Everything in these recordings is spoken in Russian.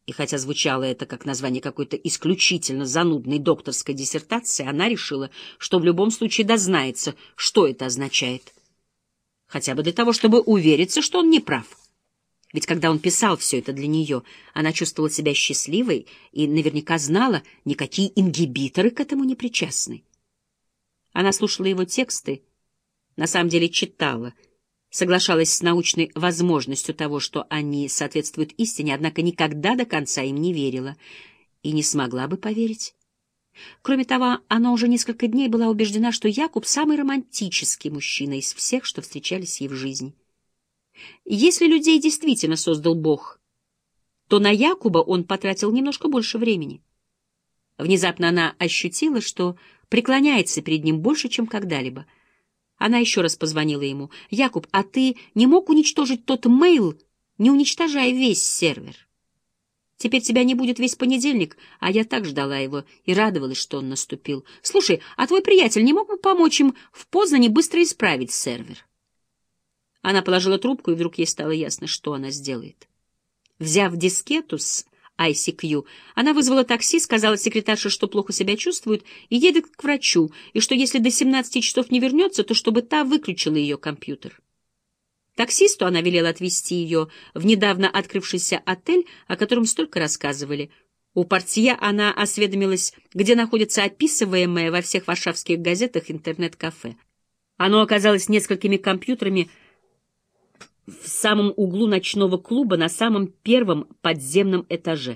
И хотя звучало это как название какой-то исключительно занудной докторской диссертации, она решила, что в любом случае дознается, что это означает. Хотя бы для того, чтобы увериться, что он не прав. Ведь когда он писал все это для нее, она чувствовала себя счастливой и наверняка знала, никакие ингибиторы к этому не причастны. Она слушала его тексты, на самом деле читала, соглашалась с научной возможностью того, что они соответствуют истине, однако никогда до конца им не верила и не смогла бы поверить. Кроме того, она уже несколько дней была убеждена, что Якуб — самый романтический мужчина из всех, что встречались ей в жизни. Если людей действительно создал Бог, то на Якуба он потратил немножко больше времени. Внезапно она ощутила, что преклоняется перед ним больше, чем когда-либо. Она еще раз позвонила ему. «Якуб, а ты не мог уничтожить тот мейл, не уничтожая весь сервер? Теперь тебя не будет весь понедельник, а я так ждала его и радовалась, что он наступил. Слушай, а твой приятель не мог бы помочь им в Познане быстро исправить сервер?» Она положила трубку, и вдруг ей стало ясно, что она сделает. Взяв дискету с ICQ, она вызвала такси, сказала секретарше, что плохо себя чувствует, и едет к врачу, и что если до 17 часов не вернется, то чтобы та выключила ее компьютер. Таксисту она велела отвезти ее в недавно открывшийся отель, о котором столько рассказывали. У портье она осведомилась, где находится описываемое во всех варшавских газетах интернет-кафе. Оно оказалось несколькими компьютерами в самом углу ночного клуба на самом первом подземном этаже.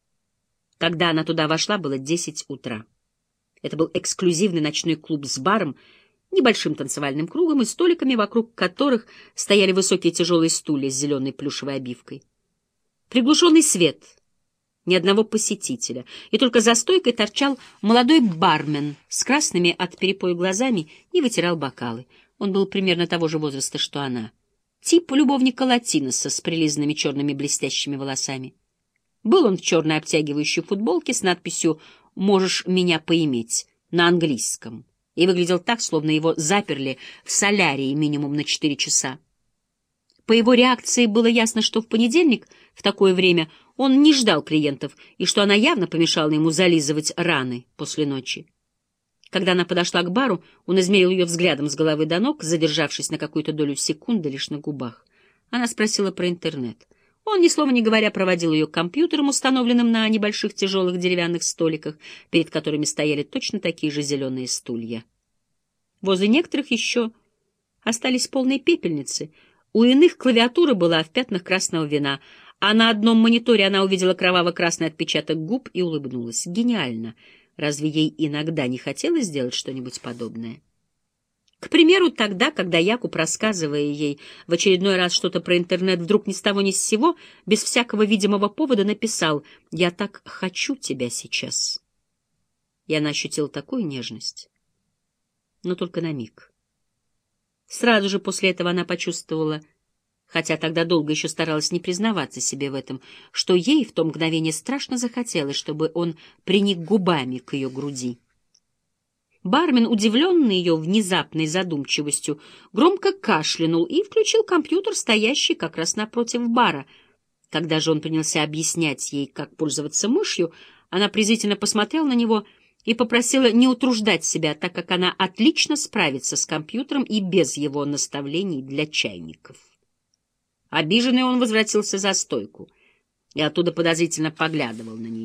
Когда она туда вошла, было 10 утра. Это был эксклюзивный ночной клуб с баром, небольшим танцевальным кругом и столиками, вокруг которых стояли высокие тяжелые стулья с зеленой плюшевой обивкой. Приглушенный свет, ни одного посетителя, и только за стойкой торчал молодой бармен с красными от перепоя глазами и вытирал бокалы. Он был примерно того же возраста, что она. Тип любовника Латиноса с прилизанными черными блестящими волосами. Был он в черной обтягивающей футболке с надписью «Можешь меня поиметь» на английском, и выглядел так, словно его заперли в солярии минимум на 4 часа. По его реакции было ясно, что в понедельник в такое время он не ждал клиентов, и что она явно помешала ему зализывать раны после ночи. Когда она подошла к бару, он измерил ее взглядом с головы до ног, задержавшись на какую-то долю секунды лишь на губах. Она спросила про интернет. Он, ни слова не говоря, проводил ее к компьютерам, установленным на небольших тяжелых деревянных столиках, перед которыми стояли точно такие же зеленые стулья. Возле некоторых еще остались полные пепельницы. У иных клавиатура была в пятнах красного вина, а на одном мониторе она увидела кроваво-красный отпечаток губ и улыбнулась. Гениально! Разве ей иногда не хотелось сделать что-нибудь подобное? К примеру, тогда, когда Якуб, рассказывая ей в очередной раз что-то про интернет, вдруг ни с того ни с сего, без всякого видимого повода написал «Я так хочу тебя сейчас». И она ощутила такую нежность, но только на миг. Сразу же после этого она почувствовала, хотя тогда долго еще старалась не признаваться себе в этом, что ей в то мгновение страшно захотелось, чтобы он приник губами к ее груди. Бармен, удивленный ее внезапной задумчивостью, громко кашлянул и включил компьютер, стоящий как раз напротив бара. Когда же он принялся объяснять ей, как пользоваться мышью, она презрительно посмотрела на него и попросила не утруждать себя, так как она отлично справится с компьютером и без его наставлений для чайников. Обиженный он возвратился за стойку и оттуда подозрительно поглядывал на нее.